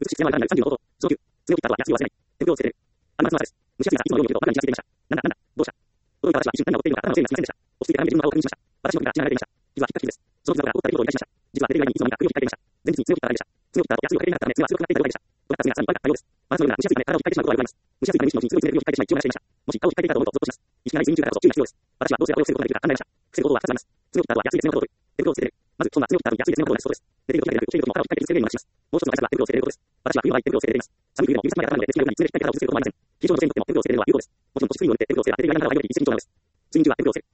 美しく山がなる30のこと。上級。強きったとは安いを忘れない。手袋をつけてる。あの夏の朝です。蒸し暑いがいつものように来ると、バカに気がついていました。なんだ、どうした。驚いた私は一瞬何が起こっているのか頭の整理がつきませんでした。落ち着いて鏡で自分の顔を確認しました。私の首が血が流れていました。傷はひっかき傷です。その傷がから折った出来事を理解しました。実は寝ている間にいつの間にか首を引っかいていました。前日に強きったられでした。強きったと安いをかけていなかったため、爪は強くなっていた了解でした。とがった爪がさらにいっぱいあったようです。真夏のような蒸し暑いため体を引っかいてしまうことはよくあります。蒸し暑いため虫のうちに強い爪の指を引っかいてしまい血を流していました。もし顔を引っかいていたと思うとゾッとします。意識がない睡眠中だからと注意が必要です。私はどうすればこれを防ぐことができるか考えました。防ぐことは2つあります。強きったとは安い爪のことを取る。手袋をつけている。まず、そんな強きったと安い爪のことをなしそうです。寝ている時だけでなく、起きている時も体を引っかいている爪のようにします。もう一つの対策は手袋をつけていることです。私は冬の間に手袋をつけています。寒い冬でも指先まで頭まで手袋をつけているので、爪で引っかいて体をぶつけることもありません。非常の女性にとっても手袋をつけているのは有効です。もちろん年水分によって手袋をつけて当てる間に体がより一石二鳥なのです。睡眠中は手袋をつける。